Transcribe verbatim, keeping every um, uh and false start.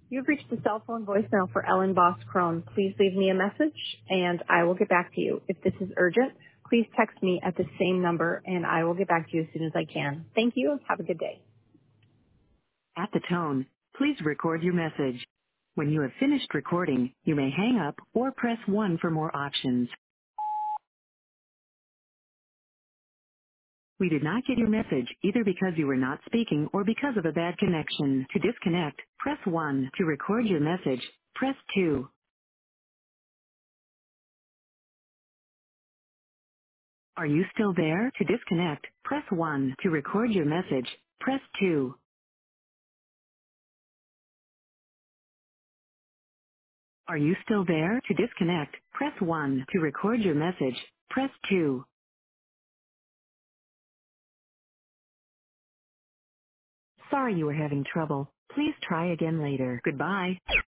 You've reached the cell phone voicemail for Ellen Boss Crone. Please leave me a message and I will get back to you. If this is urgent, please text me at the same number and I will get back to you as soon as I can. Thank you. Have a good day. At the tone, please record your message. When you have finished recording, you may hang up or press one for more options. We did not get your message either because you were not speaking or because of a bad connection. To disconnect, press one. To record your message, press two. Are you still there? To disconnect, press one. To record your message, press two. Are you still there? To disconnect, press one. To record your message, press two. Sorry you were having trouble. Please try again later. Goodbye.